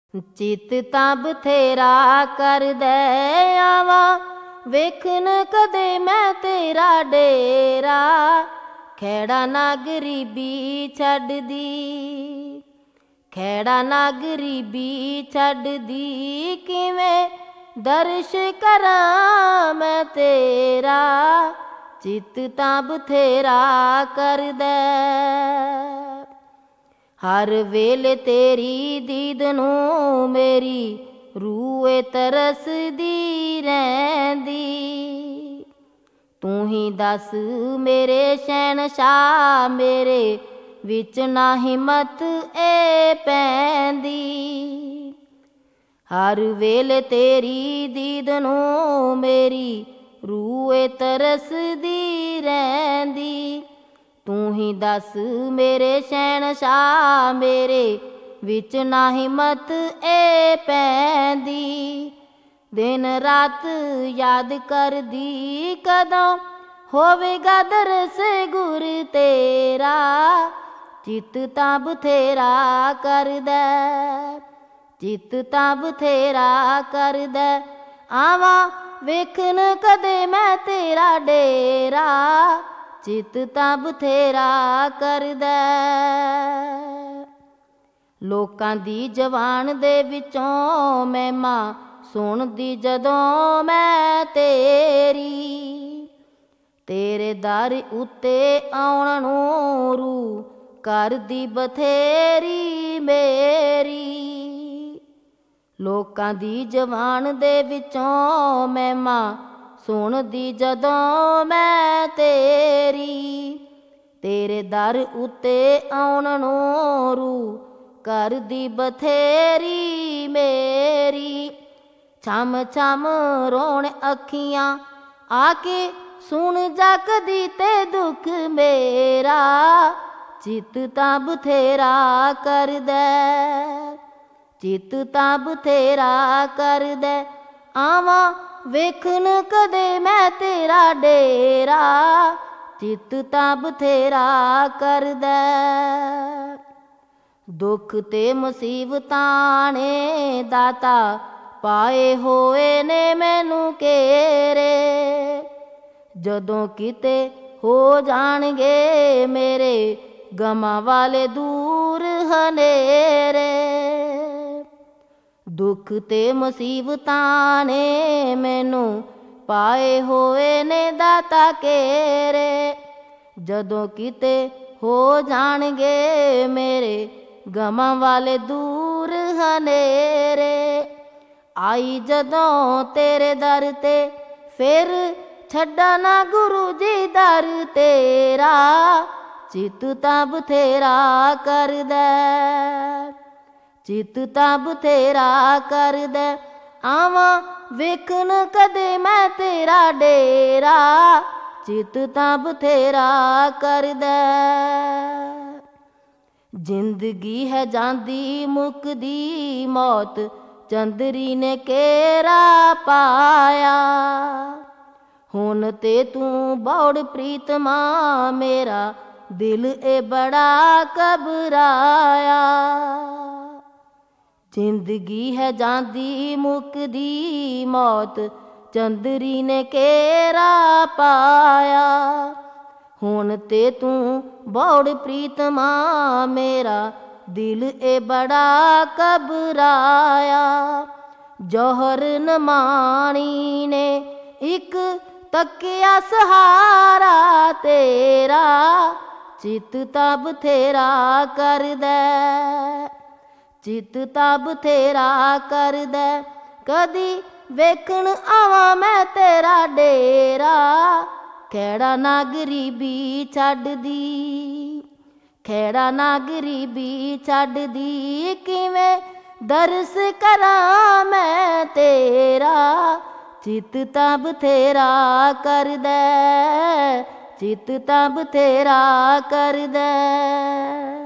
चित तां बथेरा करदे आवां वेखन कदे मैं तेरा डेरा। खैड़ा ना गरीबी छड्डदी, खैड़ा ना गरीबी छड्डदी, किवें दर्श करां मैं तेरा। चित तां बथेरा करदे, हर वेले तेरी दीद नूं मेरी रूह तरसदी रहिंदी। तू ही दस मेरे शहनशाह, मेरे विच ना हिम्मत ए पैंदी। हर वेले तेरी दीद नूं मेरी रूह तरसदी रहिंदी। तू ही दस मेरे शहनशाह, मेरे विच ना हिम्मत ए पैंदी। दिन रात याद करदी कदों होवेगा दरस गुर तेरा। चित तां बथेरा करदे, चित तां बथेरा करदे आवां वेखन कदे मैं तेरा डेरा। चित तां बथेरा करदे, लोकां दी जवान दे विचों महिमा सुणदी जदों मैं तेरी। तेरे दर उत्ते आउण नूं रूह करदी बथेरी मेरी। लोकां दी जवान दे विचों महिमा सुणदी जदों मैं तेरी। तेरे दर उत्ते आउण नूं रूह करदी बथेरी मेरी। छम छम रोण अखियां आके सुन जा कदी ते दुख मेरा। चित तां बथेरा करदे, चित तां बथेरा करदे आवां वेखन कदे मैं तेरा डेरा। चित तां बथेरा करदे, दुख ते मुसीबतां ने दाता पाए होए ने मैनू घेरे। जदों किते हो जाणगे मेरे गमां वाले दूर हनेरे। दुख ते मुसीबतां ने मैनू पाए होए ने दाता घेरे। जदों किते हो जाणगे मेरे गमां वाले दूर हनेरे। आई जदों तेरे दर ते फिर छड्डा ना गुरु जी दर तेरा। चित तां बथेरा करदे, चित तां बथेरा करदे आवां वेखन कदे मैं तेरा डेरा। चित तां बथेरा करदे, जिंदगी है जांदी मुकदी मौत चंदरी ने केरा पाया। हुण ते तू बौड़ प्रीतमा मेरा दिल ए बड़ा घबराया। जिंदगी है जांदी मुकदी मौत चंदरी ने केरा पाया। हुण ते तू बौड़ प्रीतमा मेरा दिल ए बड़ा घबराया। जौहर नमाणी ने इक तकिया सहारा तेरा। चित तां बथेरा करदे, चित तां बथेरा करदे कदी वेखन आवां मैं तेरा डेरा। खैड़ा ना गरीबी छड्डदी, खैड़ा ना गरीबी छड्डदी, किवें दरस करां मैं तेरा। चित तां बथेरा करदे, चित तां बथेरा करदे।